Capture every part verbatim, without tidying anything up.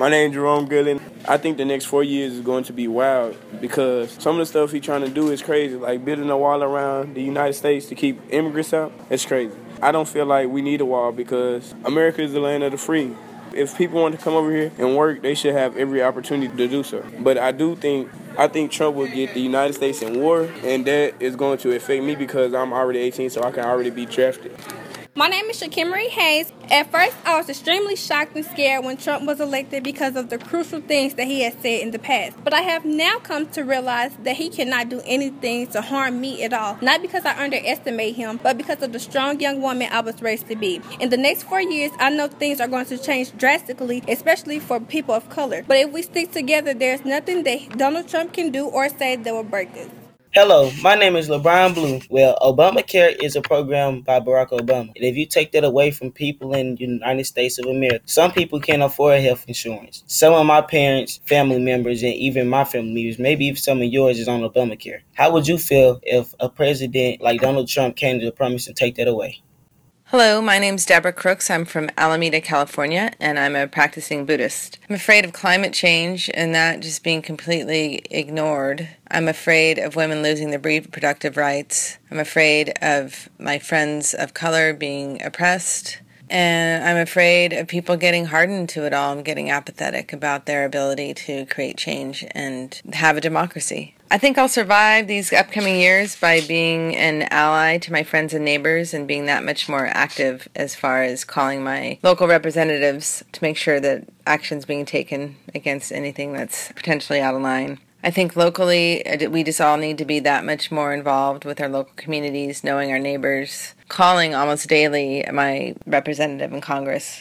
My name is Jerome Goodland. I think the next four years is going to be wild because some of the stuff he's trying to do is crazy, like building a wall around the United States to keep immigrants out. It's crazy. I don't feel like we need a wall because America is the land of the free. If people want to come over here and work, they should have every opportunity to do so. But I do think I think Trump will get the United States in war, and that is going to affect me because I'm already eighteen, so I can already be drafted. My name is Shakimari Hayes. At first, I was extremely shocked and scared when Trump was elected because of the crucial things that he has said in the past. But I have now come to realize that he cannot do anything to harm me at all. Not because I underestimate him, but because of the strong young woman I was raised to be. In the next four years, I know things are going to change drastically, especially for people of color. But if we stick together, there's nothing that Donald Trump can do or say that will break this. Hello, my name is LeBron Blue. Well, Obamacare is a program by Barack Obama. And if you take that away from people in the United States of America, some people can't afford health insurance. Some of my parents, family members, and even my family members, maybe even some of yours is on Obamacare. How would you feel if a president like Donald Trump came to the promise and take that away? Hello, my name's Deborah Crooks. I'm from Alameda, California, and I'm a practicing Buddhist. I'm afraid of climate change and that just being completely ignored. I'm afraid of women losing their reproductive rights. I'm afraid of my friends of color being oppressed. And I'm afraid of people getting hardened to it all and getting apathetic about their ability to create change and have a democracy. I think I'll survive these upcoming years by being an ally to my friends and neighbors and being that much more active as far as calling my local representatives to make sure that action's being taken against anything that's potentially out of line. I think locally, we just all need to be that much more involved with our local communities, knowing our neighbors, calling almost daily my representative in Congress.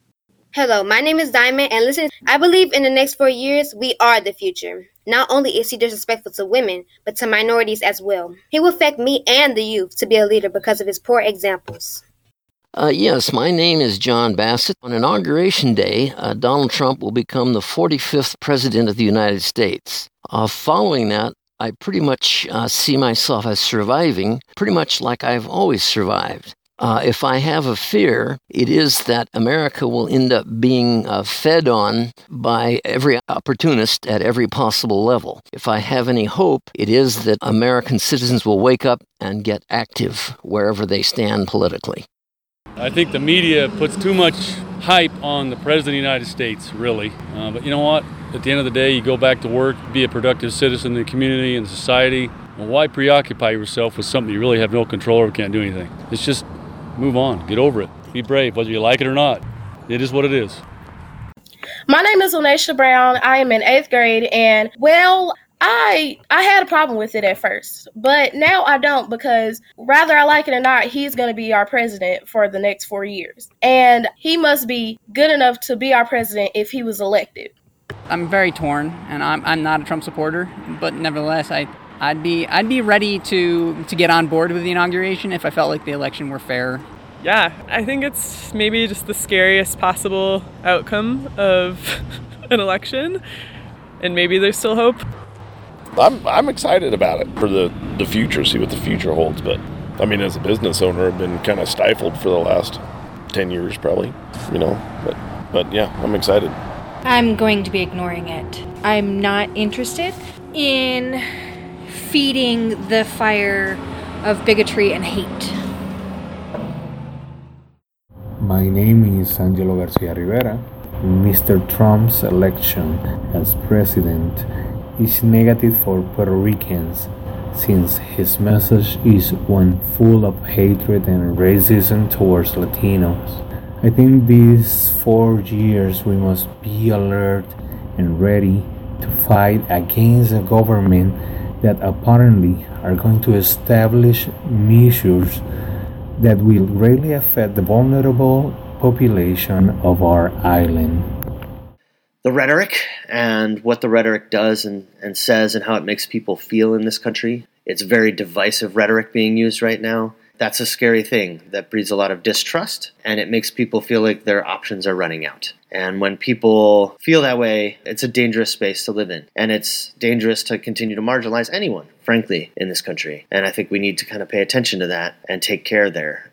Hello, my name is Diamond, and listen, I believe in the next four years, we are the future. Not only is he disrespectful to women, but to minorities as well. He will affect me and the youth to be a leader because of his poor examples. Uh, yes, my name is John Bassett. On Inauguration Day, uh, Donald Trump will become the forty-fifth President of the United States. Uh, following that, I pretty much uh, see myself as surviving, pretty much like I've always survived. Uh, if I have a fear, it is that America will end up being uh, fed on by every opportunist at every possible level. If I have any hope, it is that American citizens will wake up and get active wherever they stand politically. I think the media puts too much hype on the President of the United States, really. Uh, but you know what? At the end of the day, you go back to work, be a productive citizen in the community and society. Well, why preoccupy yourself with something you really have no control over, can't do anything? It's just move on, get over it, be brave, whether you like it or not. It is what it is. My name is Lanesha Brown. I am in eighth grade, and well, I I had a problem with it at first, but now I don't because whether I like it or not, he's going to be our president for the next four years. And he must be good enough to be our president if he was elected. I'm very torn, and I'm I'm not a Trump supporter, but nevertheless, I I'd be I'd be ready to to get on board with the inauguration if I felt like the election were fair. Yeah, I think it's maybe just the scariest possible outcome of an election, and maybe there's still hope. I'm I'm excited about it for the, the future, see what the future holds. But, I mean, as a business owner, I've been kind of stifled for the last ten years probably, you know. But, but yeah, I'm excited. I'm going to be ignoring it. I'm not interested in feeding the fire of bigotry and hate. My name is Angelo Garcia Rivera. Mister Trump's election as president is negative for Puerto Ricans since his message is one full of hatred and racism towards Latinos. I think these four years we must be alert and ready to fight against a government that apparently are going to establish measures that will greatly affect the vulnerable population of our island. The rhetoric and what the rhetoric does and, and says and how it makes people feel in this country. It's very divisive rhetoric being used right now. That's a scary thing that breeds a lot of distrust, and it makes people feel like their options are running out. And when people feel that way, it's a dangerous space to live in. And it's dangerous to continue to marginalize anyone, frankly, in this country. And I think we need to kind of pay attention to that and take care there.